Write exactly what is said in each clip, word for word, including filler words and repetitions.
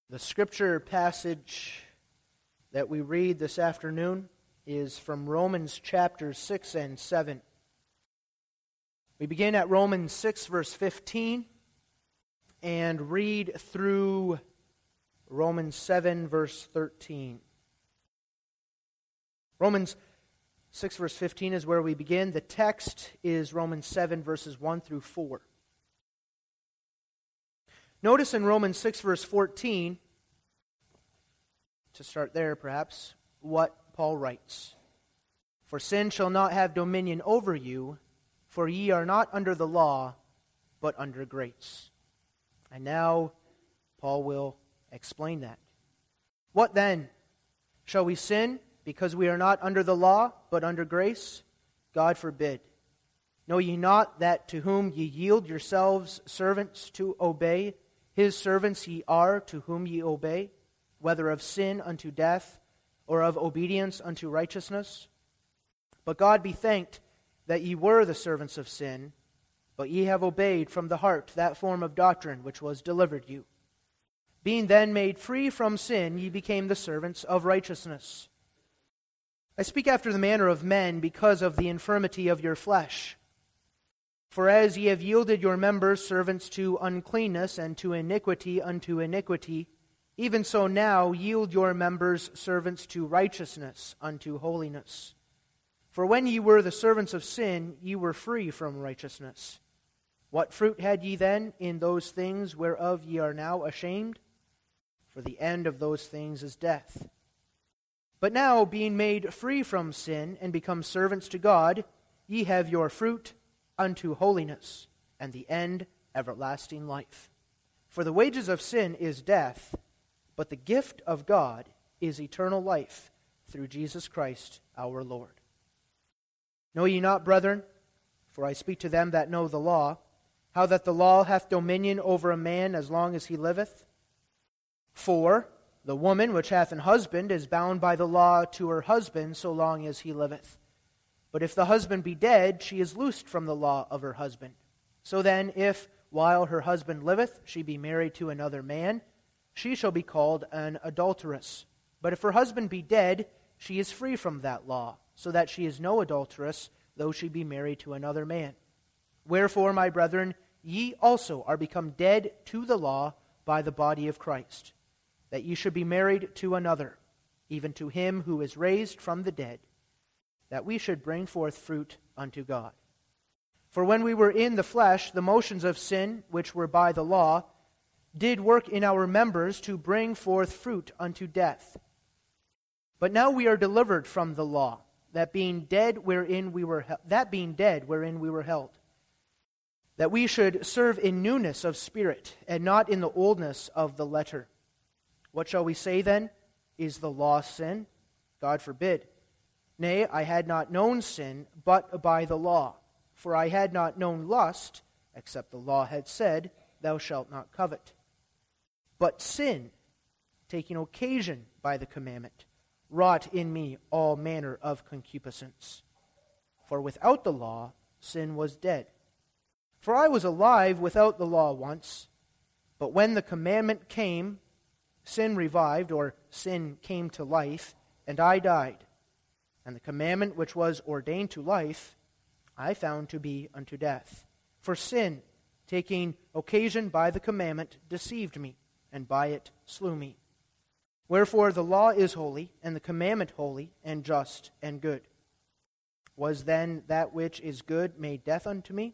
The scripture passage that we read this afternoon is from Romans chapters six and seven. We begin at Romans six verse fifteen and read through Romans seven verse thirteen. Romans six verse fifteen is where we begin. The text is Romans seven verses one through four. Notice in Romans six verse fourteen, to start there perhaps, what Paul writes. For sin shall not have dominion over you, for ye are not under the law, but under grace. And now Paul will explain that. What then? Shall we sin because we are not under the law, but under grace? God forbid. Know ye not that to whom ye yield yourselves servants to obey, his servants ye are to whom ye obey, whether of sin unto death, or of obedience unto righteousness? But God be thanked that ye were the servants of sin, but ye have obeyed from the heart that form of doctrine which was delivered you. Being then made free from sin, ye became the servants of righteousness. I speak after the manner of men because of the infirmity of your flesh. For as ye have yielded your members servants to uncleanness and to iniquity unto iniquity, even so now yield your members servants to righteousness unto holiness. For when ye were the servants of sin, ye were free from righteousness. What fruit had ye then in those things whereof ye are now ashamed? For the end of those things is death. But now, being made free from sin and become servants to God, ye have your fruit unto holiness, and the end everlasting life. For the wages of sin is death, but the gift of God is eternal life through Jesus Christ our Lord. Know ye not, brethren, for I speak to them that know the law, how that the law hath dominion over a man as long as he liveth? For the woman which hath an husband is bound by the law to her husband so long as he liveth. But if the husband be dead, she is loosed from the law of her husband. So then, if, while her husband liveth, she be married to another man, she shall be called an adulteress. But if her husband be dead, she is free from that law, so that she is no adulteress, though she be married to another man. Wherefore, my brethren, ye also are become dead to the law by the body of Christ, that ye should be married to another, even to him who is raised from the dead, that we should bring forth fruit unto God. For when we were in the flesh, the motions of sin, which were by the law, did work in our members to bring forth fruit unto death. But now we are delivered from the law, that being dead wherein we were that being dead wherein we were held, that we should serve in newness of spirit, and not in the oldness of the letter. What shall we say then? Is the law sin? God forbid. Nay, I had not known sin, but by the law. For I had not known lust, except the law had said, Thou shalt not covet. But sin, taking occasion by the commandment, wrought in me all manner of concupiscence. For without the law, sin was dead. For I was alive without the law once, but when the commandment came, sin revived, or sin came to life, and I died. And the commandment which was ordained to life, I found to be unto death. For sin, taking occasion by the commandment, deceived me, and by it slew me. Wherefore the law is holy, and the commandment holy, and just, and good. Was then that which is good made death unto me?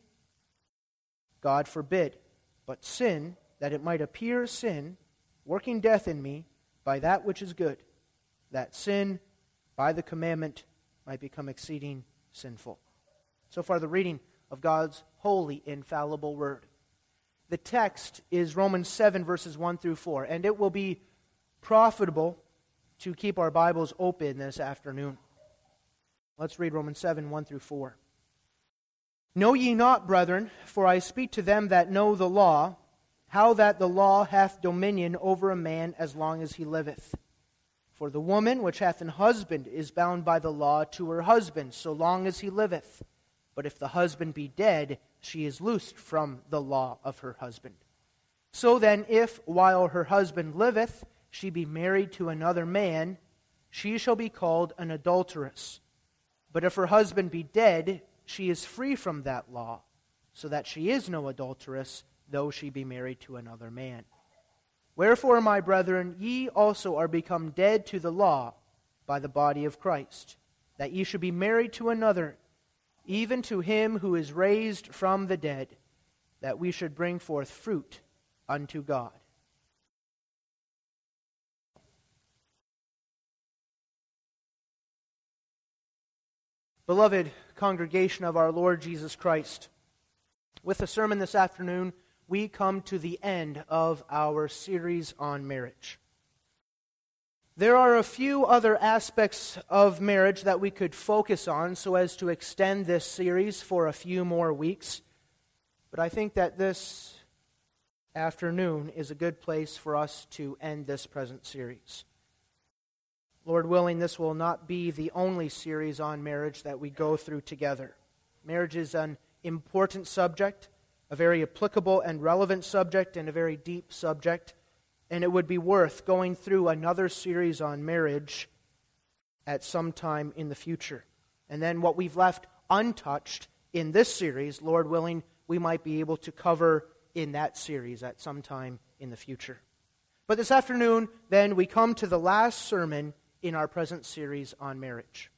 God forbid. But sin, that it might appear sin, working death in me, by that which is good, that sin, by the commandment, might become exceeding sinful. So far the reading of God's holy, infallible word. The text is Romans seven, verses one through four, and it will be profitable to keep our Bibles open this afternoon. Let's read Romans seven, one through four. Know ye not, brethren, for I speak to them that know the law, how that the law hath dominion over a man as long as he liveth. For the woman which hath an husband is bound by the law to her husband so long as he liveth. But if the husband be dead, she is loosed from the law of her husband. So then, if, while her husband liveth, she be married to another man, she shall be called an adulteress. But if her husband be dead, she is free from that law, so that she is no adulteress, though she be married to another man. Wherefore, my brethren, ye also are become dead to the law by the body of Christ, that ye should be married to another, even to him who is raised from the dead, that we should bring forth fruit unto God. Beloved congregation of our Lord Jesus Christ, with the sermon this afternoon, we come to the end of our series on marriage. There are a few other aspects of marriage that we could focus on so as to extend this series for a few more weeks, but I think that this afternoon is a good place for us to end this present series. Lord willing, this will not be the only series on marriage that we go through together. Marriage is an important subject, a very applicable and relevant subject, and a very deep subject, and it would be worth going through another series on marriage at some time in the future. And then what we've left untouched in this series, Lord willing, we might be able to cover in that series at some time in the future. But this afternoon, then, we come to the last sermon in our present series on marriage.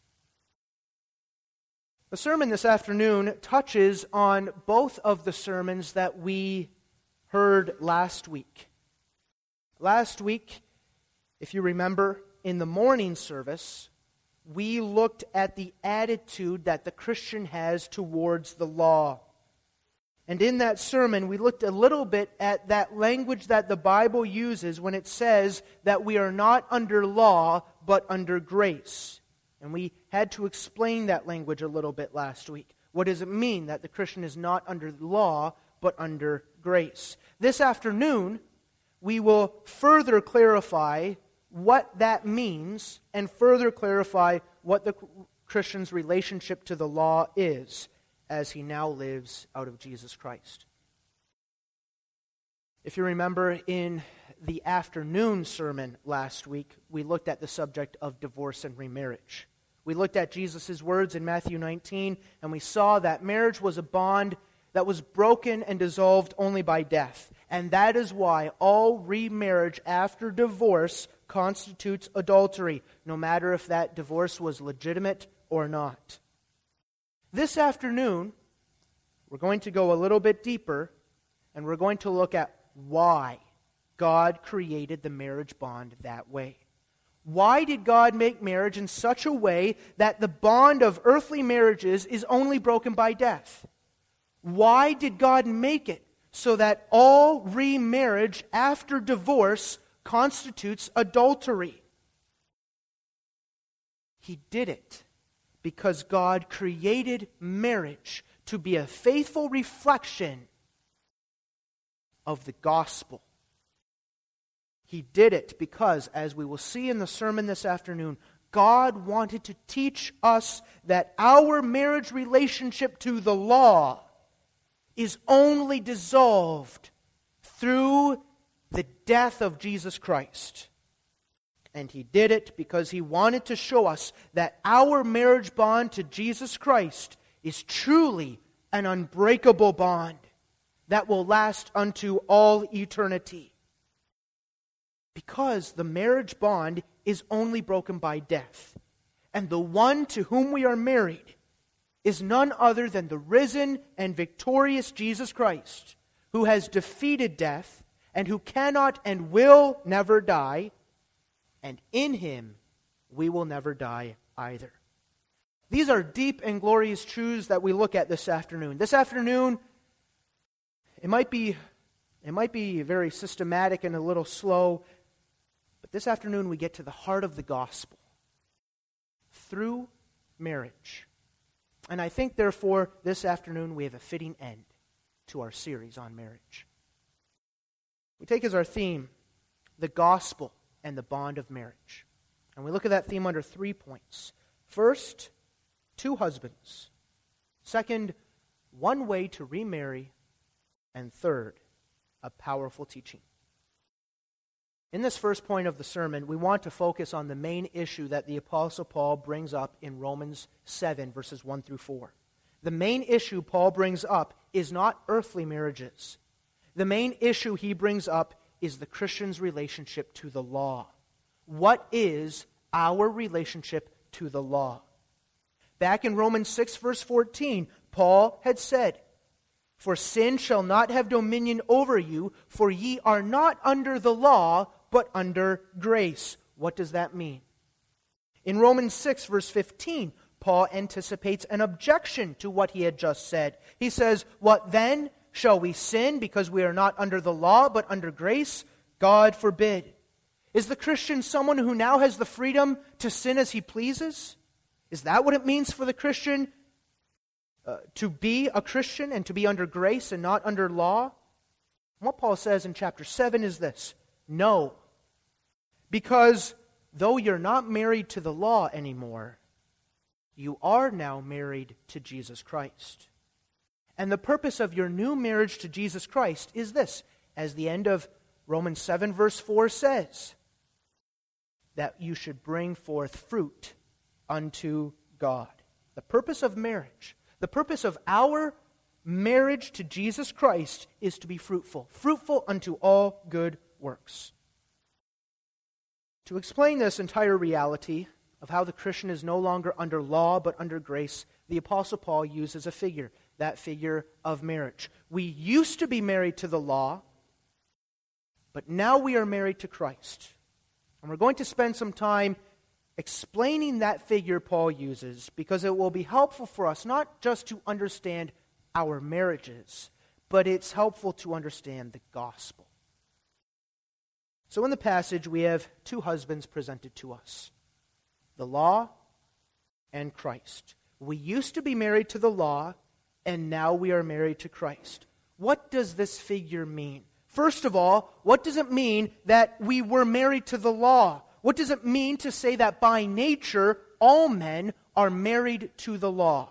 The sermon this afternoon touches on both of the sermons that we heard last week. Last week, if you remember, in the morning service, we looked at the attitude that the Christian has towards the law. And in that sermon, we looked a little bit at that language that the Bible uses when it says that we are not under law, but under grace. And we had to explain that language a little bit last week. What does it mean that the Christian is not under law, but under grace? This afternoon, we will further clarify what that means and further clarify what the Christian's relationship to the law is, as he now lives out of Jesus Christ. If you remember, in the afternoon sermon last week, we looked at the subject of divorce and remarriage. We looked at Jesus' words in Matthew nineteen, and we saw that marriage was a bond that was broken and dissolved only by death. And that is why all remarriage after divorce constitutes adultery, no matter if that divorce was legitimate or not. This afternoon, we're going to go a little bit deeper, and we're going to look at why God created the marriage bond that way. Why did God make marriage in such a way that the bond of earthly marriages is only broken by death? Why did God make it so that all remarriage after divorce constitutes adultery? He did it because God created marriage to be a faithful reflection of the gospel. He did it because, as we will see in the sermon this afternoon, God wanted to teach us that our marriage relationship to the law is only dissolved through the death of Jesus Christ. And He did it because He wanted to show us that our marriage bond to Jesus Christ is truly an unbreakable bond that will last unto all eternity. Because the marriage bond is only broken by death. And the one to whom we are married is none other than the risen and victorious Jesus Christ, who has defeated death and who cannot and will never die, and in Him we will never die either. These are deep and glorious truths that we look at this afternoon. This afternoon, it might be, it might be very systematic and a little slow, but this afternoon we get to the heart of the gospel through marriage. And I think, therefore, this afternoon we have a fitting end to our series on marriage. We take as our theme the gospel and the bond of marriage. And we look at that theme under three points. First, two husbands. Second, one way to remarry. And third, a powerful teaching. In this first point of the sermon, we want to focus on the main issue that the Apostle Paul brings up in Romans seven, verses one through four. The main issue Paul brings up is not earthly marriages. The main issue he brings up is the Christian's relationship to the law. What is our relationship to the law? Back in Romans six, verse fourteen, Paul had said, "For sin shall not have dominion over you, for ye are not under the law, but under grace." What does that mean? In Romans six, verse fifteen, Paul anticipates an objection to what he had just said. He says, "What then? Shall we sin because we are not under the law, but under grace? God forbid." Is the Christian someone who now has the freedom to sin as he pleases? Is that what it means for the Christian uh, to be a Christian and to be under grace and not under law? And what Paul says in chapter seven is this: no. Because though you're not married to the law anymore, you are now married to Jesus Christ. And the purpose of your new marriage to Jesus Christ is this, as the end of Romans seven verse four says, that you should bring forth fruit unto God. The purpose of marriage, the purpose of our marriage to Jesus Christ is to be fruitful, fruitful unto all good works. To explain this entire reality of how the Christian is no longer under law but under grace, the Apostle Paul uses a figure, that figure of marriage. We used to be married to the law, but now we are married to Christ. And we're going to spend some time explaining that figure Paul uses because it will be helpful for us not just to understand our marriages, but it's helpful to understand the gospel. So in the passage, we have two husbands presented to us, the law and Christ. We used to be married to the law, and now we are married to Christ. What does this figure mean? First of all, what does it mean that we were married to the law? What does it mean to say that by nature all men are married to the law?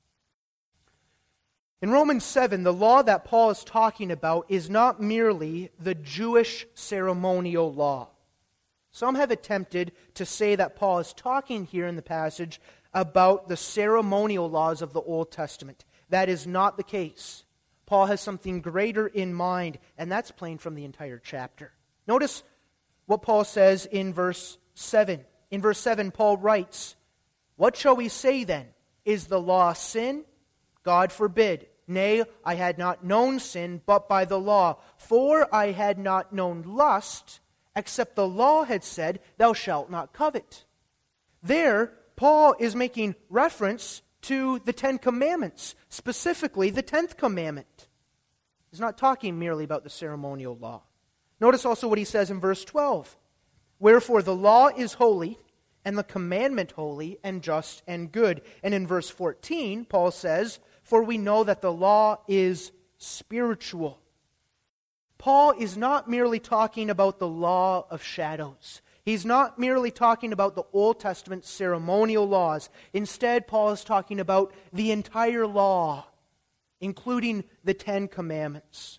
In Romans seven, the law that Paul is talking about is not merely the Jewish ceremonial law. Some have attempted to say that Paul is talking here in the passage about the ceremonial laws of the Old Testament. That is not the case. Paul has something greater in mind, and that's plain from the entire chapter. Notice what Paul says in verse seven. In verse seven, Paul writes, "What shall we say then? Is the law sin? God forbid. Nay, I had not known sin but by the law. For I had not known lust, except the law had said, Thou shalt not covet." There, Paul is making reference to the Ten Commandments, specifically the tenth commandment. He's not talking merely about the ceremonial law. Notice also what he says in verse twelve. "Wherefore the law is holy, and the commandment holy, and just, and good." And in verse fourteen, Paul says, "For we know that the law is spiritual." Paul is not merely talking about the law of shadows. He's not merely talking about the Old Testament ceremonial laws. Instead, Paul is talking about the entire law, including the Ten Commandments.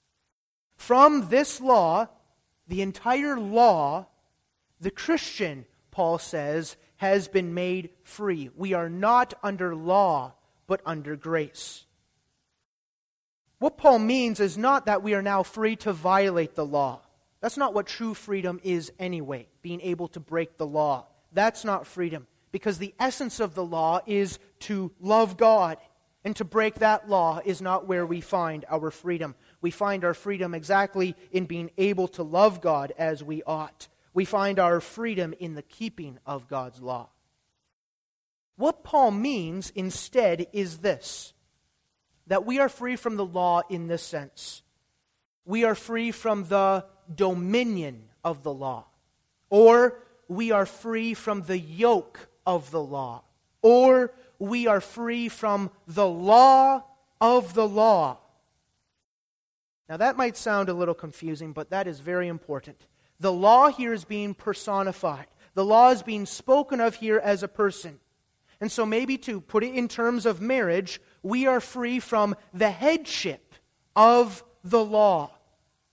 From this law, the entire law, the Christian, Paul says, has been made free. We are not under law, but under grace. What Paul means is not that we are now free to violate the law. That's not what true freedom is anyway, being able to break the law. That's not freedom, because the essence of the law is to love God, and to break that law is not where we find our freedom. We find our freedom exactly in being able to love God as we ought. We find our freedom in the keeping of God's law. What Paul means instead is this, that we are free from the law in this sense. We are free from the dominion of the law, or we are free from the yoke of the law, or we are free from the law of the law. Now that might sound a little confusing, but that is very important. The law here is being personified. The law is being spoken of here as a person. And so maybe to put it in terms of marriage, we are free from the headship of the law.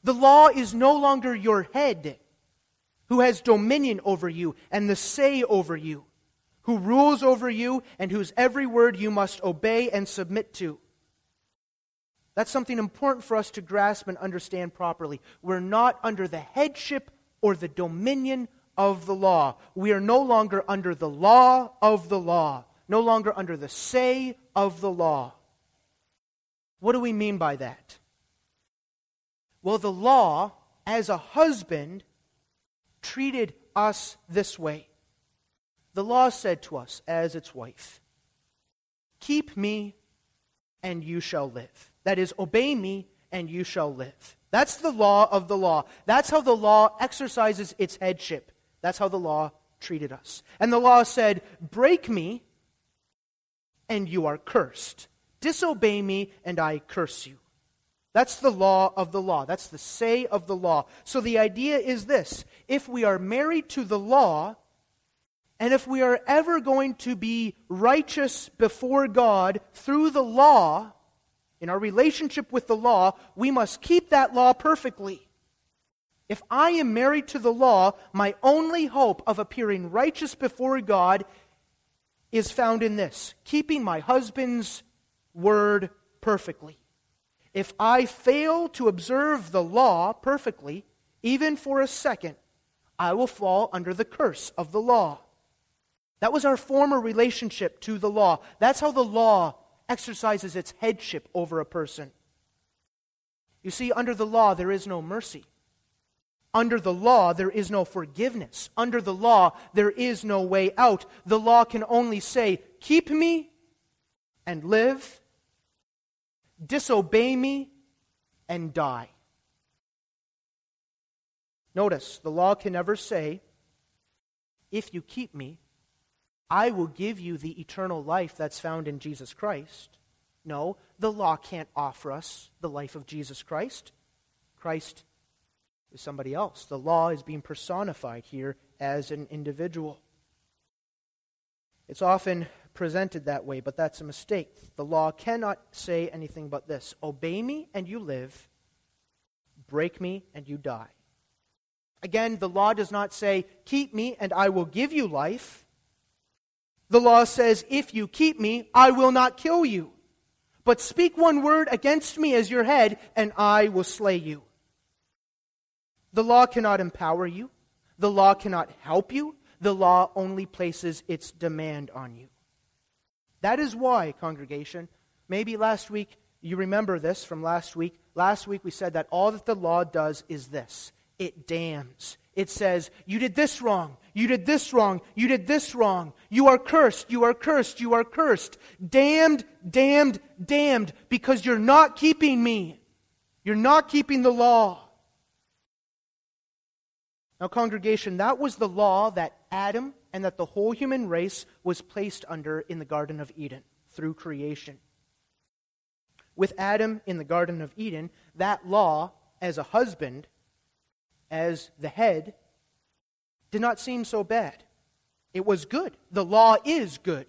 The law is no longer your head, who has dominion over you and the say over you, who rules over you and whose every word you must obey and submit to. That's something important for us to grasp and understand properly. We're not under the headship or the dominion of the law. We are no longer under the law of the law, no longer under the say of the law. What do we mean by that? Well, the law, as a husband, treated us this way. The law said to us, as its wife, "Keep me, and you shall live." That is, obey me, and you shall live. That's the law of the law. That's how the law exercises its headship. That's how the law treated us. And the law said, break me, and you are cursed. Disobey me, and I curse you. That's the law of the law. That's the say of the law. So the idea is this: if we are married to the law, and if we are ever going to be righteous before God through the law, in our relationship with the law, we must keep that law perfectly. If I am married to the law, my only hope of appearing righteous before God is found in this: keeping my husband's word perfectly. If I fail to observe the law perfectly, even for a second, I will fall under the curse of the law. That was our former relationship to the law. That's how the law exercises its headship over a person. You see, under the law, there is no mercy. Under the law, there is no forgiveness. Under the law, there is no way out. The law can only say, keep me and live, disobey me and die. Notice, the law can never say, if you keep me, I will give you the eternal life that's found in Jesus Christ. No, the law can't offer us the life of Jesus Christ. Christ is somebody else. The law is being personified here as an individual. It's often presented that way, but that's a mistake. The law cannot say anything but this: obey me and you live, break me and you die. Again, the law does not say, keep me and I will give you life. The law says, if you keep me, I will not kill you. But speak one word against me as your head, and I will slay you. The law cannot empower you. The law cannot help you. The law only places its demand on you. That is why, congregation, maybe last week, you remember this from last week. Last week we said that all that the law does is this: it damns. It says, you did this wrong, you did this wrong, you did this wrong. You are cursed, you are cursed, you are cursed. Damned, damned, damned, because you're not keeping me. You're not keeping the law. Now, congregation, that was the law that Adam and that the whole human race was placed under in the Garden of Eden through creation. With Adam in the Garden of Eden, that law, as a husband, as the head, did not seem so bad. It was good. The law is good.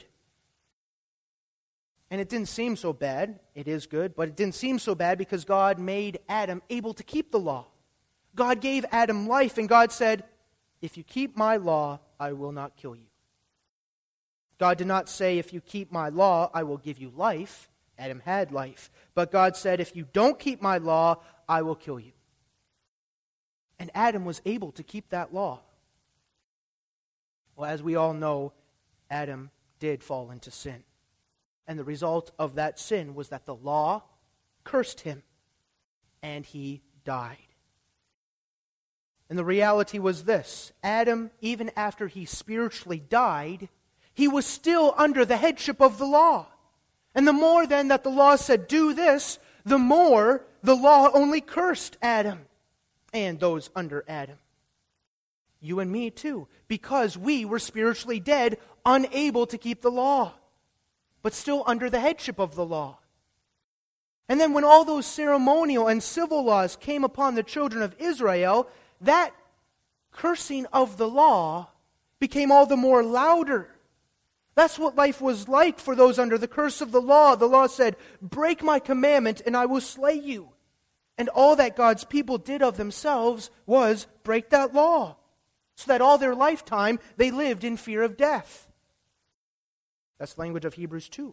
And it didn't seem so bad. It is good, but it didn't seem so bad because God made Adam able to keep the law. God gave Adam life, and God said, if you keep my law, I will not kill you. God did not say, if you keep my law, I will give you life. Adam had life. But God said, if you don't keep my law, I will kill you. And Adam was able to keep that law. Well, as we all know, Adam did fall into sin. And the result of that sin was that the law cursed him, and he died. And the reality was this: Adam, even after he spiritually died, he was still under the headship of the law. And the more then that the law said, do this, the more the law only cursed Adam and those under Adam. You and me too, because we were spiritually dead, unable to keep the law, but still under the headship of the law. And then when all those ceremonial and civil laws came upon the children of Israel, that cursing of the law became all the more louder. That's what life was like for those under the curse of the law. The law said, break my commandment and I will slay you. And all that God's people did of themselves was break that law, so that all their lifetime they lived in fear of death. That's the language of Hebrews two.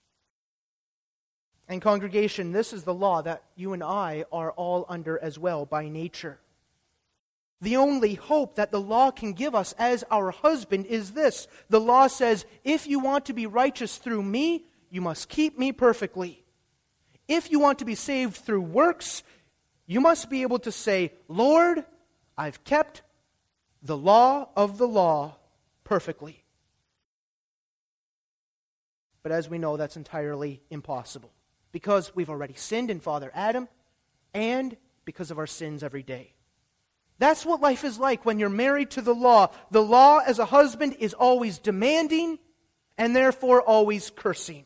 And congregation, this is the law that you and I are all under as well by nature. The only hope that the law can give us as our husband is this. The law says, if you want to be righteous through me, you must keep me perfectly. If you want to be saved through works, you must be able to say, Lord, I've kept the law of the law perfectly. But as we know, that's entirely impossible, because we've already sinned in Father Adam, and because of our sins every day. That's what life is like when you're married to the law. The law as a husband is always demanding, and therefore always cursing.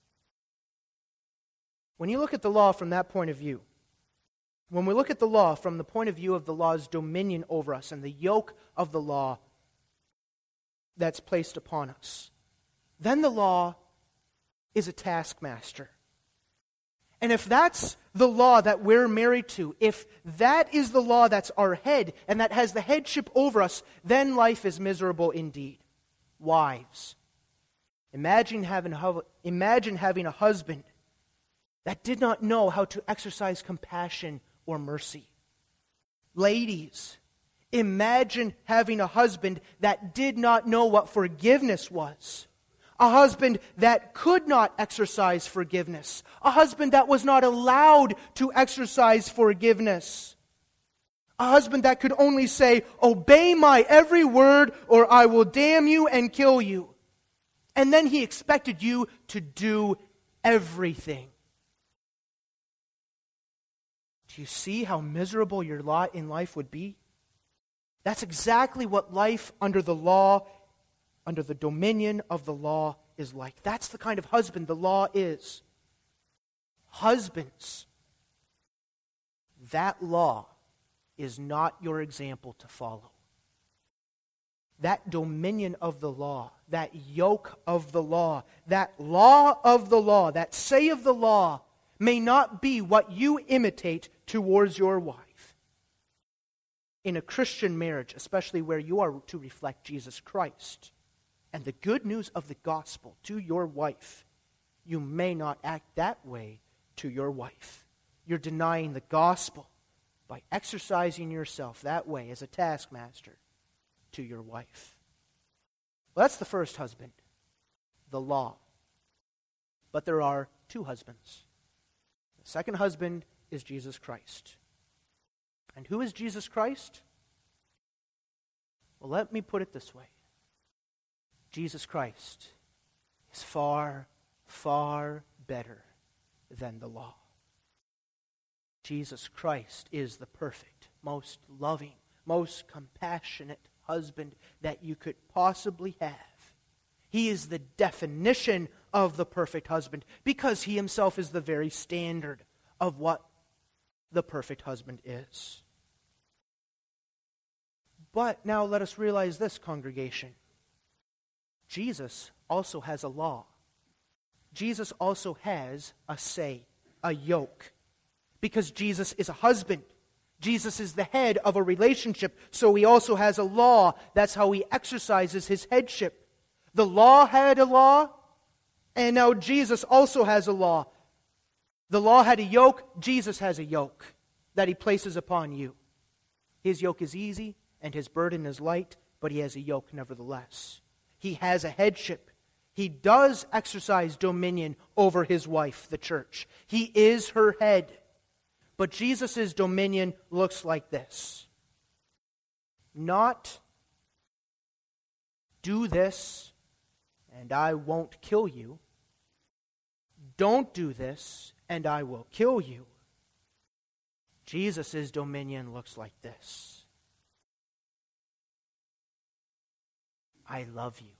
When you look at the law from that point of view, when we look at the law from the point of view of the law's dominion over us and the yoke of the law that's placed upon us, then the law is a taskmaster. And if that's the law that we're married to, if that is the law that's our head and that has the headship over us, then life is miserable indeed. Wives, imagine having, imagine having a husband that did not know how to exercise compassion or mercy. Ladies, imagine having a husband that did not know what forgiveness was. A husband that could not exercise forgiveness. A husband that was not allowed to exercise forgiveness. A husband that could only say, obey my every word or I will damn you and kill you. And then he expected you to do everything. Do you see how miserable your lot in life would be? That's exactly what life under the law, under the dominion of the law is like. That's the kind of husband the law is. Husbands, that law is not your example to follow. That dominion of the law, that yoke of the law, that law of the law, that say of the law, may not be what you imitate towards your wife. In a Christian marriage, especially where you are to reflect Jesus Christ and the good news of the gospel to your wife, you may not act that way to your wife. You're denying the gospel by exercising yourself that way as a taskmaster to your wife. Well, that's the first husband, the law. But there are two husbands. The second husband is Jesus Christ. And who is Jesus Christ? Well, let me put it this way. Jesus Christ is far, far better than the law. Jesus Christ is the perfect, most loving, most compassionate husband that you could possibly have. He is the definition of the perfect husband because he himself is the very standard of what the perfect husband is. But now let us realize this, congregation. Jesus also has a law. Jesus also has a say, a yoke. Because Jesus is a husband. Jesus is the head of a relationship, so he also has a law. That's how he exercises his headship. The law had a law, and now Jesus also has a law. The law had a yoke, Jesus has a yoke that he places upon you. His yoke is easy, and his burden is light, but he has a yoke nevertheless. He has a headship. He does exercise dominion over his wife, the church. He is her head. But Jesus' dominion looks like this. Not do this and I won't kill you. Don't do this and I will kill you. Jesus' dominion looks like this. I love you.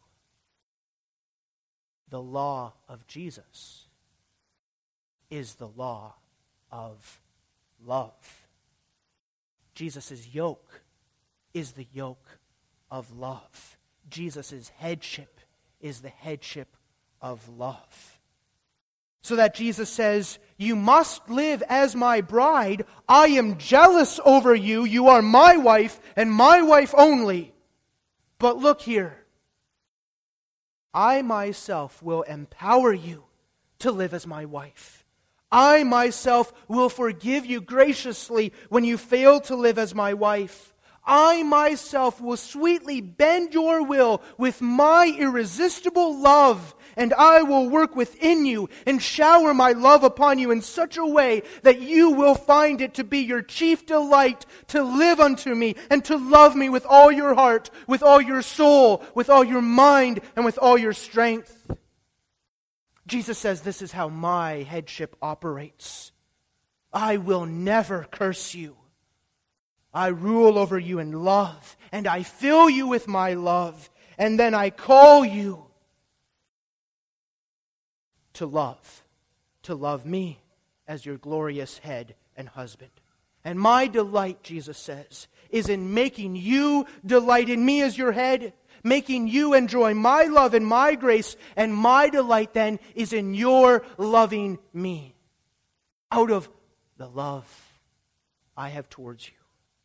The law of Jesus is the law of love. Jesus' yoke is the yoke of love. Jesus' headship is the headship of love. So that Jesus says, you must live as my bride. I am jealous over you. You are my wife and my wife only. But look here. I myself will empower you to live as my wife. I myself will forgive you graciously when you fail to live as my wife. I myself will sweetly bend your will with my irresistible love, and I will work within you and shower my love upon you in such a way that you will find it to be your chief delight to live unto me and to love me with all your heart, with all your soul, with all your mind, and with all your strength. Jesus says this is how my headship operates. I will never curse you. I rule over you in love, and I fill you with my love, and then I call you to love, to love me as your glorious head and husband. And my delight, Jesus says, is in making you delight in me as your head, making you enjoy my love and my grace, and my delight then is in your loving me out of the love I have towards you.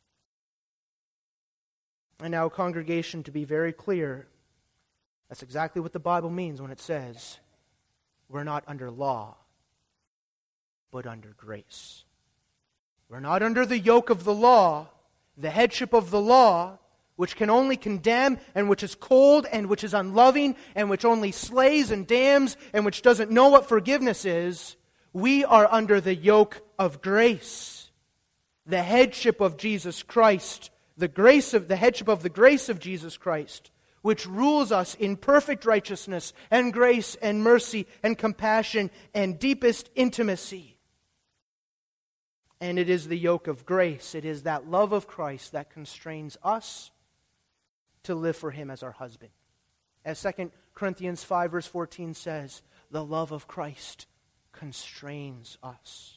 And now, congregation, to be very clear, that's exactly what the Bible means when it says we're not under law, but under grace. We're not under the yoke of the law, the headship of the law, which can only condemn and which is cold and which is unloving and which only slays and damns and which doesn't know what forgiveness is. We are under the yoke of grace, the headship of Jesus Christ, the grace of the headship of the grace of Jesus Christ, which rules us in perfect righteousness and grace and mercy and compassion and deepest intimacy. And it is the yoke of grace. It is that love of Christ that constrains us to live for Him as our husband. As Second Corinthians five verse fourteen says, the love of Christ constrains us.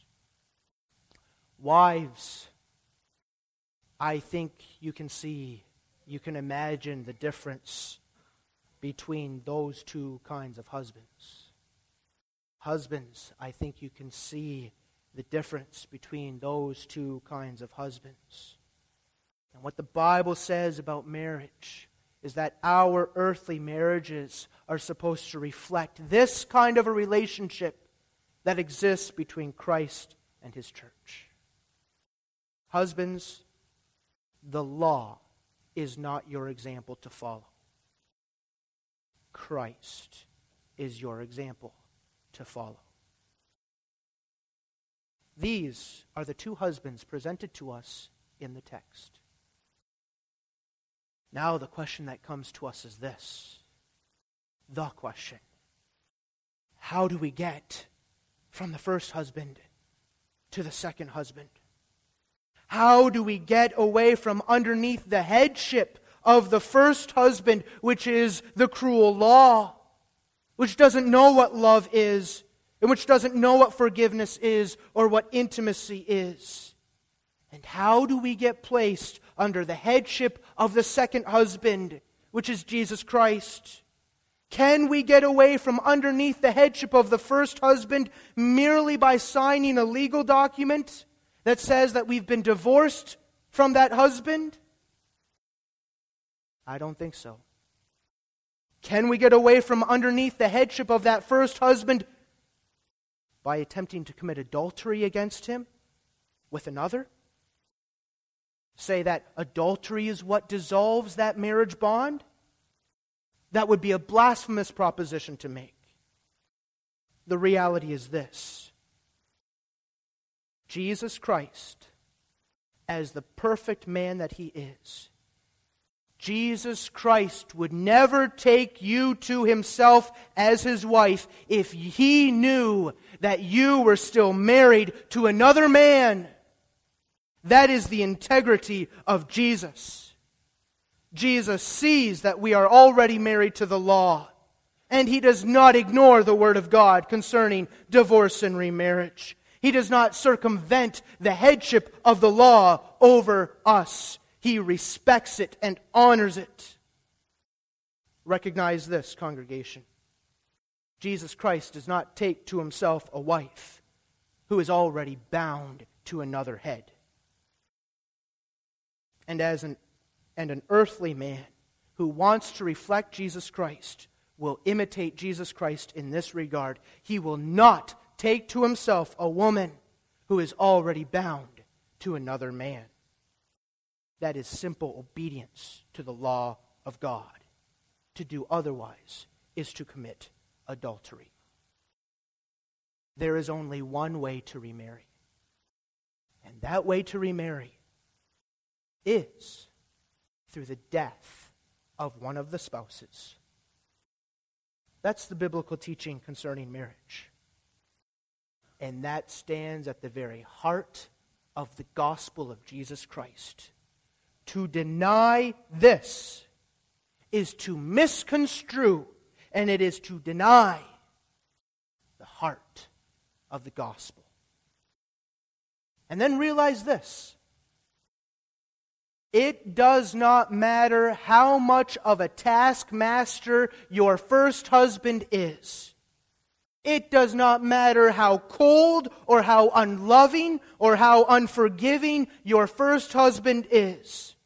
Wives, I think you can see, you can imagine the difference between those two kinds of husbands. Husbands, I think you can see the difference between those two kinds of husbands. And what the Bible says about marriage is that our earthly marriages are supposed to reflect this kind of a relationship that exists between Christ and His church. Husbands, the law is not your example to follow. Christ is your example to follow. These are the two husbands presented to us in the text. Now the question that comes to us is this. The question. How do we get from the first husband to the second husband? How do we get away from underneath the headship of the first husband, which is the cruel law, which doesn't know what love is, and which doesn't know what forgiveness is or what intimacy is? And how do we get placed under the headship of the second husband, which is Jesus Christ? Can we get away from underneath the headship of the first husband merely by signing a legal document that says that we've been divorced from that husband? I don't think so. Can we get away from underneath the headship of that first husband by attempting to commit adultery against him with another? Say that adultery is what dissolves that marriage bond? That would be a blasphemous proposition to make. The reality is this. Jesus Christ, as the perfect man that He is, Jesus Christ would never take you to Himself as His wife if He knew that you were still married to another man. That is the integrity of Jesus. Jesus sees that we are already married to the law, and He does not ignore the Word of God concerning divorce and remarriage. He does not circumvent the headship of the law over us. He respects it and honors it. Recognize this, congregation. Jesus Christ does not take to himself a wife who is already bound to another head. And as an, and an earthly man who wants to reflect Jesus Christ will imitate Jesus Christ in this regard. He will not take to himself a woman who is already bound to another man. That is simple obedience to the law of God. To do otherwise is to commit adultery. There is only one way to remarry. And that way to remarry is through the death of one of the spouses. That's the biblical teaching concerning marriage. And that stands at the very heart of the gospel of Jesus Christ. To deny this is to misconstrue, and it is to deny the heart of the gospel. And then realize this. It does not matter how much of a taskmaster your first husband is. It does not matter how cold or how unloving or how unforgiving your first husband is.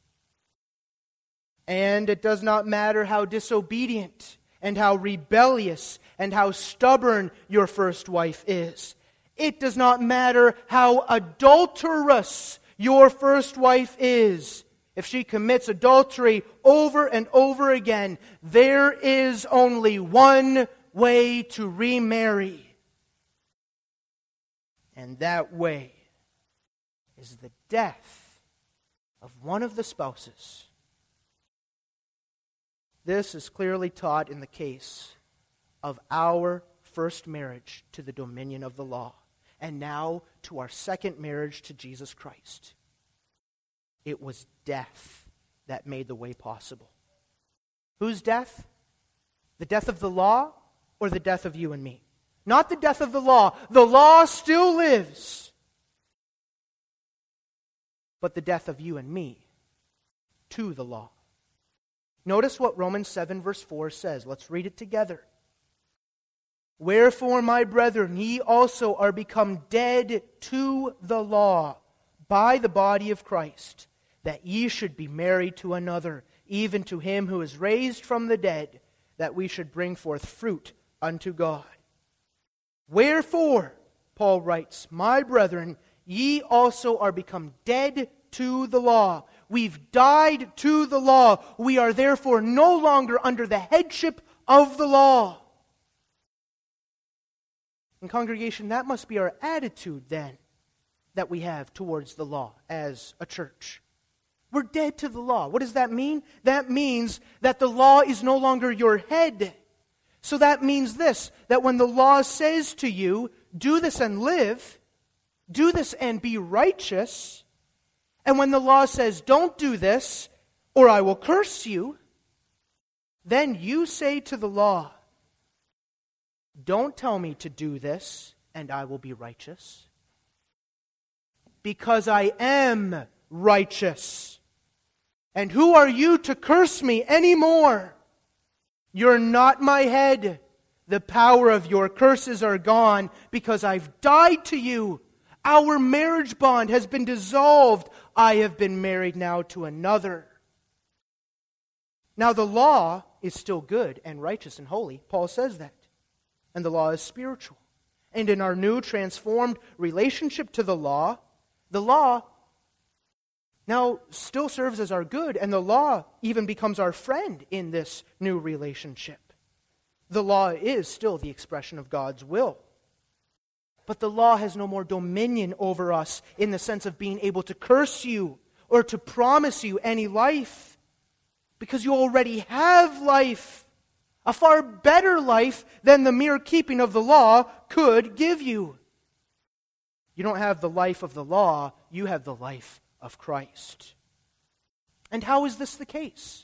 And it does not matter how disobedient and how rebellious and how stubborn your first wife is. It does not matter how adulterous your first wife is. If she commits adultery over and over again, there is only one way to remarry. And that way is the death of one of the spouses. This is clearly taught in the case of our first marriage to the dominion of the law, and now to our second marriage to Jesus Christ. It was death that made the way possible. Whose death? The death of the law or the death of you and me? Not the death of the law. The law still lives. But the death of you and me to the law. Notice what Romans seven verse four says. Let's read it together. Wherefore, my brethren, ye also are become dead to the law by the body of Christ, that ye should be married to another, even to him who is raised from the dead, that we should bring forth fruit unto God. Wherefore, Paul writes, my brethren, ye also are become dead to the law. We've died to the law. We are therefore no longer under the headship of the law. In congregation, that must be our attitude then that we have towards the law as a church. We're dead to the law. What does that mean? That means that the law is no longer your head. So that means this, that when the law says to you, do this and live, do this and be righteous, and when the law says, don't do this, or I will curse you, then you say to the law, don't tell me to do this, and I will be righteous, because I am righteous. And who are you to curse me anymore? You're not my head. The power of your curses are gone, because I've died to you. Our marriage bond has been dissolved. I have been married now to another. Now the law is still good and righteous and holy. Paul says that. And the law is spiritual. And in our new transformed relationship to the law, the law now still serves as our good, and the law even becomes our friend in this new relationship. The law is still the expression of God's will. But the law has no more dominion over us in the sense of being able to curse you or to promise you any life, because you already have life, a far better life than the mere keeping of the law could give you. You don't have the life of the law, you have the life of Christ. And how is this the case?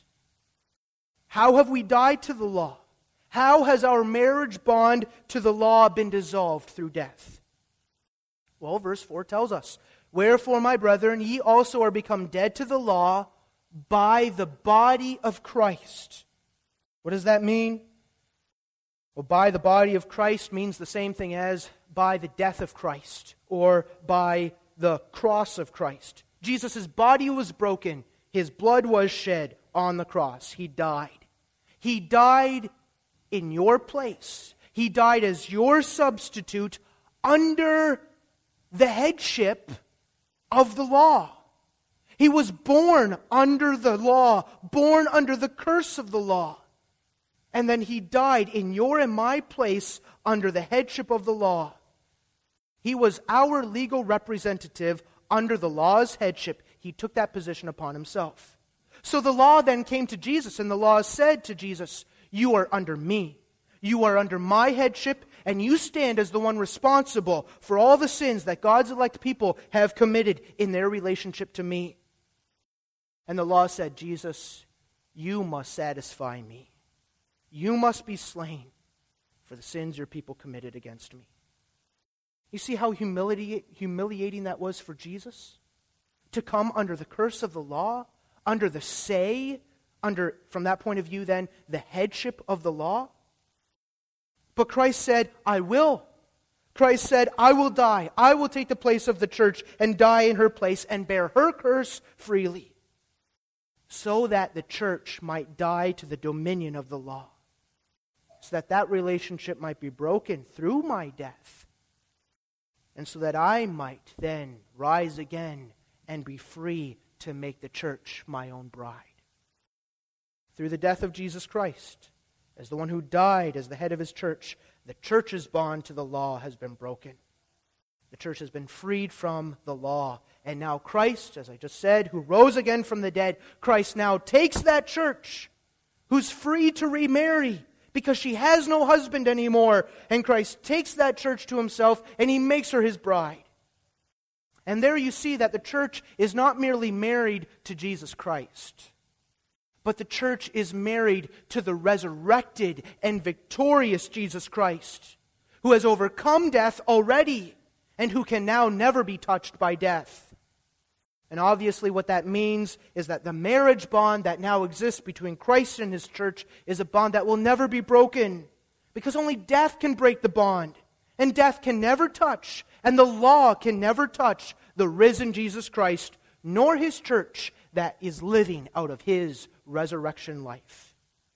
How have we died to the law? How has our marriage bond to the law been dissolved through death? Well, verse four tells us, wherefore, my brethren, ye also are become dead to the law by the body of Christ. What does that mean? Well, by the body of Christ means the same thing as by the death of Christ or by the cross of Christ. Jesus' body was broken. His blood was shed on the cross. He died. He died in your place. He died as your substitute under the headship of the law. He was born under the law, born under the curse of the law. And then He died in your and my place under the headship of the law. He was our legal representative under the law's headship. He took that position upon Himself. So the law then came to Jesus, and the law said to Jesus, "You are under me. You are under my headship, and you stand as the one responsible for all the sins that God's elect people have committed in their relationship to me." And the law said, "Jesus, you must satisfy me. You must be slain for the sins your people committed against me." You see how humili- humiliating that was for Jesus? To come under the curse of the law, under the say, under, from that point of view then, the headship of the law. But Christ said, "I will." Christ said, "I will die. I will take the place of the church and die in her place and bear her curse freely, so that the church might die to the dominion of the law, so that that relationship might be broken through my death, and so that I might then rise again and be free to make the church my own bride." Through the death of Jesus Christ, as the one who died as the head of His church, the church's bond to the law has been broken. The church has been freed from the law. And now Christ, as I just said, who rose again from the dead, Christ now takes that church who's free to remarry because she has no husband anymore. And Christ takes that church to Himself and He makes her His bride. And there you see that the church is not merely married to Jesus Christ, but the church is married to the resurrected and victorious Jesus Christ, who has overcome death already and who can now never be touched by death. And obviously what that means is that the marriage bond that now exists between Christ and His church is a bond that will never be broken, because only death can break the bond, and death can never touch, and the law can never touch the risen Jesus Christ, nor His church that is living out of His resurrection life.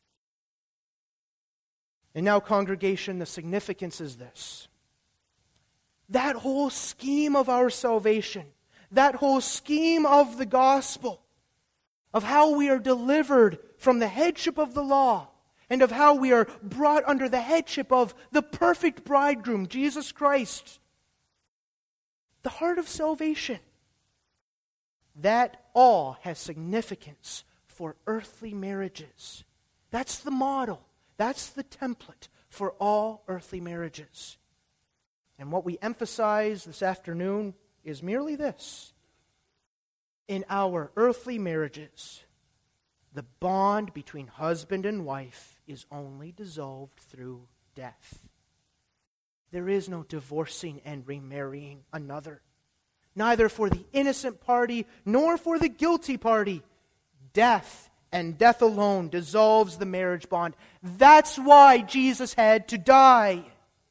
And now, congregation, the significance is this. That whole scheme of our salvation, that whole scheme of the gospel, of how we are delivered from the headship of the law, and of how we are brought under the headship of the perfect bridegroom, Jesus Christ, the heart of salvation, that all has significance for earthly marriages. That's the model. That's the template for all earthly marriages. And what we emphasize this afternoon is merely this. In our earthly marriages, the bond between husband and wife is only dissolved through death. There is no divorcing and remarrying another, neither for the innocent party nor for the guilty party. Death and death alone dissolves the marriage bond. That's why Jesus had to die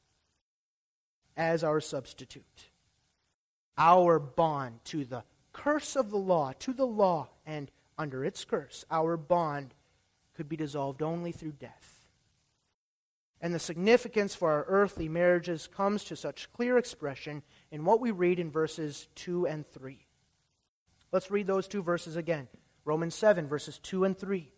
as our substitute. Our bond to the curse of the law, to the law, and under its curse, our bond could be dissolved only through death. And the significance for our earthly marriages comes to such clear expression in what we read in verses two and three. Let's read those two verses again. Romans seven, verses two and three.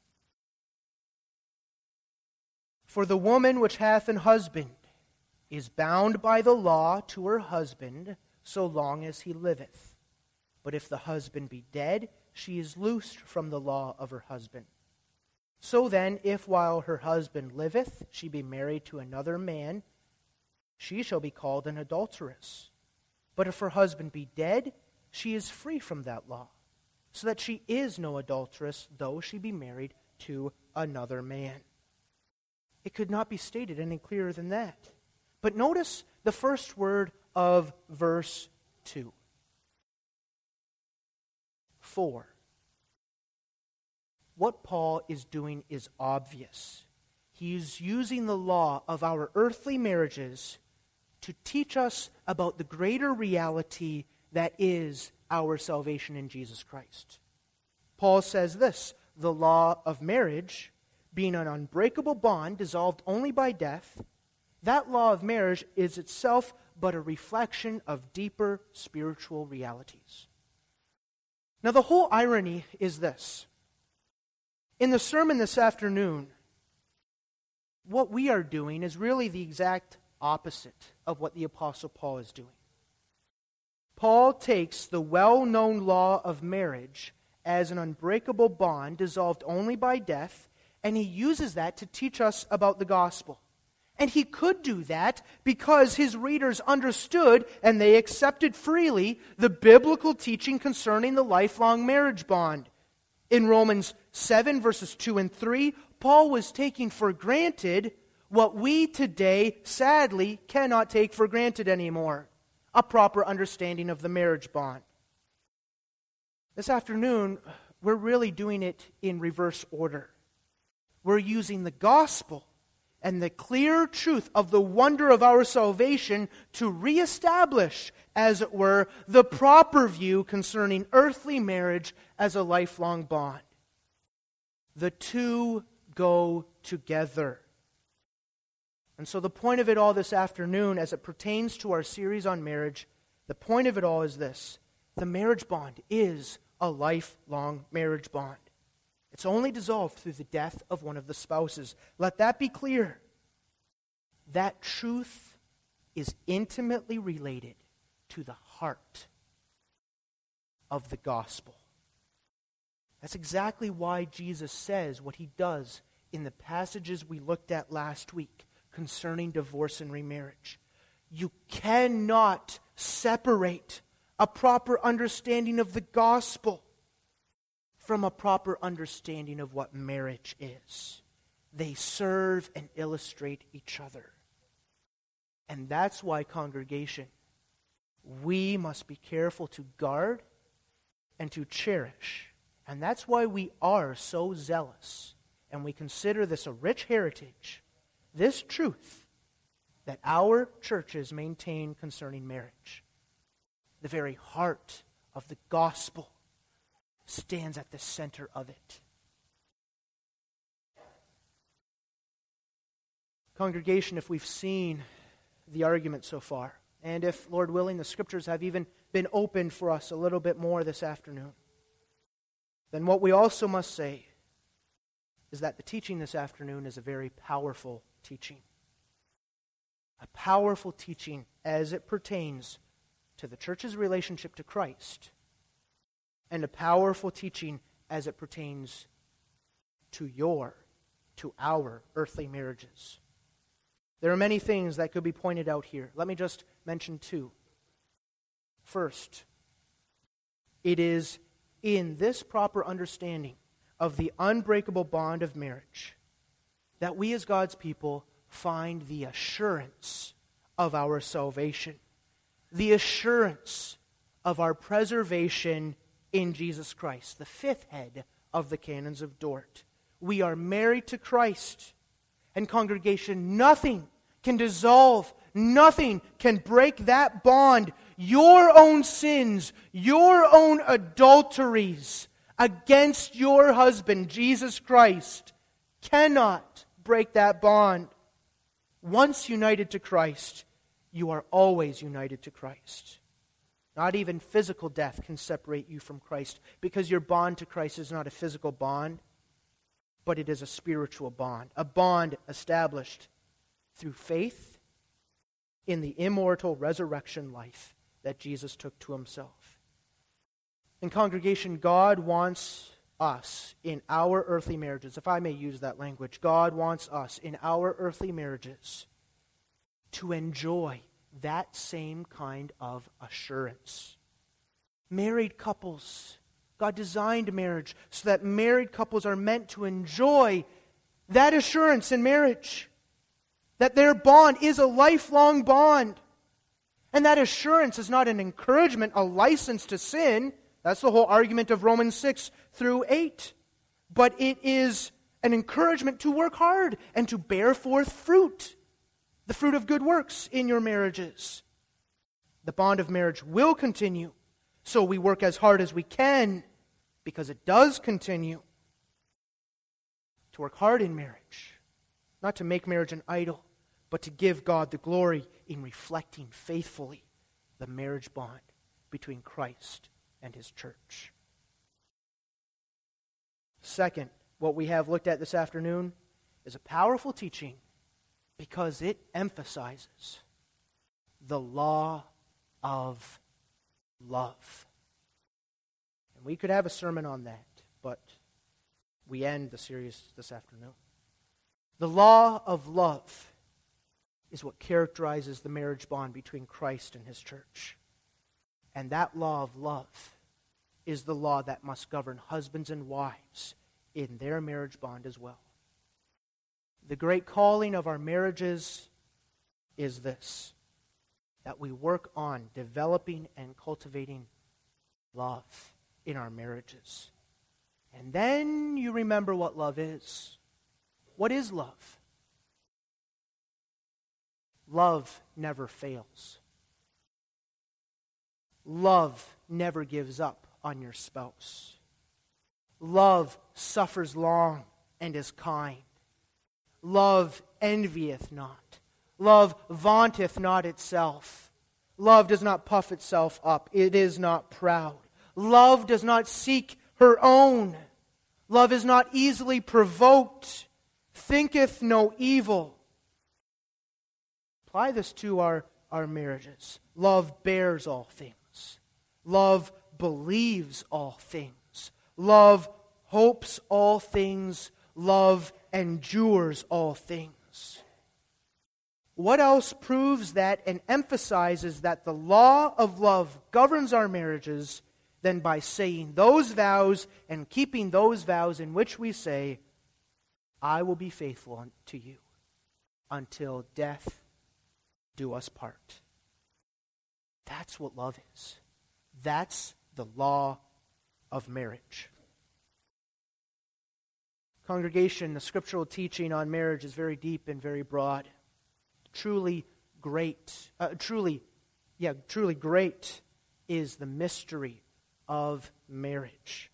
For the woman which hath an husband is bound by the law to her husband so long as he liveth. But if the husband be dead, she is loosed from the law of her husband. So then, if while her husband liveth, she be married to another man, she shall be called an adulteress. But if her husband be dead, she is free from that law, so that she is no adulteress, though she be married to another man. It could not be stated any clearer than that. But notice the first word of verse two. For. What Paul is doing is obvious. He's using the law of our earthly marriages to teach us about the greater reality that is our salvation in Jesus Christ. Paul says this, the law of marriage, being an unbreakable bond dissolved only by death, that law of marriage is itself but a reflection of deeper spiritual realities. Now, the whole irony is this. In the sermon this afternoon, what we are doing is really the exact opposite of what the Apostle Paul is doing. Paul takes the well-known law of marriage as an unbreakable bond dissolved only by death, and he uses that to teach us about the gospel. And he could do that because his readers understood and they accepted freely the biblical teaching concerning the lifelong marriage bond. In Romans seven, verses two and three, Paul was taking for granted what we today, sadly, cannot take for granted anymore, a proper understanding of the marriage bond. This afternoon, we're really doing it in reverse order. We're using the gospel and the clear truth of the wonder of our salvation to reestablish, as it were, the proper view concerning earthly marriage as a lifelong bond. The two go together. And so the point of it all this afternoon, as it pertains to our series on marriage, the point of it all is this. The marriage bond is a lifelong marriage bond. It's only dissolved through the death of one of the spouses. Let that be clear. That truth is intimately related to the heart of the gospel. That's exactly why Jesus says what he does in the passages we looked at last week concerning divorce and remarriage. You cannot separate a proper understanding of the gospel from a proper understanding of what marriage is. They serve and illustrate each other. And that's why, congregation, we must be careful to guard and to cherish. And that's why we are so zealous and we consider this a rich heritage, this truth that our churches maintain concerning marriage. The very heart of the gospel stands at the center of it. Congregation, if we've seen the argument so far, and if, Lord willing, the Scriptures have even been opened for us a little bit more this afternoon, then what we also must say is that the teaching this afternoon is a very powerful teaching. A powerful teaching as it pertains to the church's relationship to Christ, and a powerful teaching as it pertains to your, to our earthly marriages. There are many things that could be pointed out here. Let me just mention two. First, it is in this proper understanding of the unbreakable bond of marriage that we as God's people find the assurance of our salvation, the assurance of our preservation in Jesus Christ, the fifth head of the canons of Dort. We are married to Christ. And congregation, nothing can dissolve, nothing can break that bond. Your own sins, your own adulteries against your husband, Jesus Christ, cannot break that bond. Once united to Christ, you are always united to Christ. Not even physical death can separate you from Christ, because your bond to Christ is not a physical bond, but it is a spiritual bond, a bond established through faith in the immortal resurrection life that Jesus took to himself. In congregation, God wants us in our earthly marriages, if I may use that language, God wants us in our earthly marriages to enjoy that same kind of assurance. Married couples, God designed marriage so that married couples are meant to enjoy that assurance in marriage, that their bond is a lifelong bond. And that assurance is not an encouragement, a license to sin. That's the whole argument of Romans six through eight. But it is an encouragement to work hard and to bear forth fruit, the fruit of good works in your marriages. The bond of marriage will continue, so we work as hard as we can, because it does continue. To work hard in marriage, not to make marriage an idol, but to give God the glory in reflecting faithfully the marriage bond between Christ and His church. Second, what we have looked at this afternoon is a powerful teaching because it emphasizes the law of love. And we could have a sermon on that, but we end the series this afternoon. The law of love is what characterizes the marriage bond between Christ and His church. And that law of love is the law that must govern husbands and wives in their marriage bond as well. The great calling of our marriages is this, that we work on developing and cultivating love in our marriages. And then you remember what love is. What is love? Love never fails. Love never gives up on your spouse. Love suffers long and is kind. Love envieth not. Love vaunteth not itself. Love does not puff itself up. It is not proud. Love does not seek her own. Love is not easily provoked. Thinketh no evil. Apply this to our, our marriages. Love bears all things. Love believes all things. Love hopes all things. Love endures all things. What else proves that and emphasizes that the law of love governs our marriages than by saying those vows and keeping those vows in which we say, I will be faithful to you until death do us part. That's what love is. That's the law of marriage. Congregation, the scriptural teaching on marriage is very deep and very broad. Truly great, uh, truly, yeah, truly great is the mystery of marriage.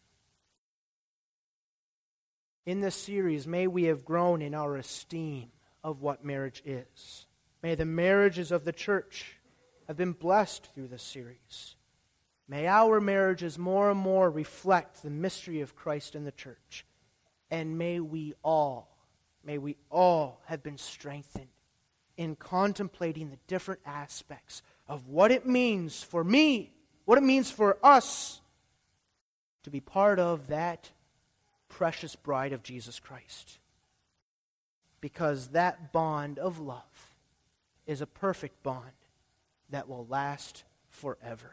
In this series, may we have grown in our esteem of what marriage is. May the marriages of the church have been blessed through this series. May our marriages more and more reflect the mystery of Christ in the church. And may we all, may we all have been strengthened in contemplating the different aspects of what it means for me, what it means for us to be part of that precious bride of Jesus Christ. Because that bond of love is a perfect bond that will last forever.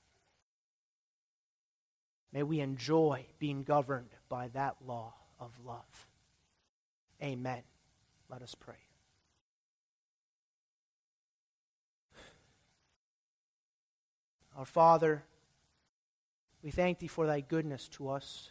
May we enjoy being governed by that law of love. Amen. Let us pray. Our Father, we thank Thee for Thy goodness to us.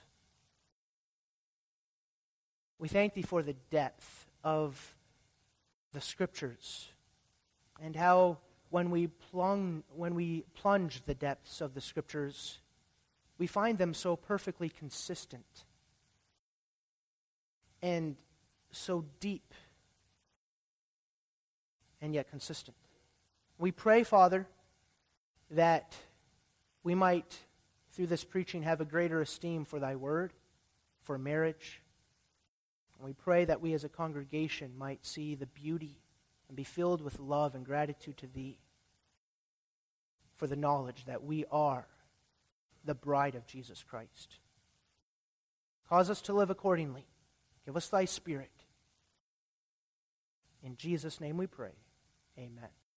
We thank Thee for the depth of the Scriptures and how when we plung, when we plunge the depths of the Scriptures, we find them so perfectly consistent and so deep and yet consistent. We pray, Father, that we might, through this preaching, have a greater esteem for Thy Word, for marriage. And we pray that we as a congregation might see the beauty and be filled with love and gratitude to Thee for the knowledge that we are the bride of Jesus Christ. Cause us to live accordingly. Give us Thy Spirit. In Jesus' name we pray. Amen.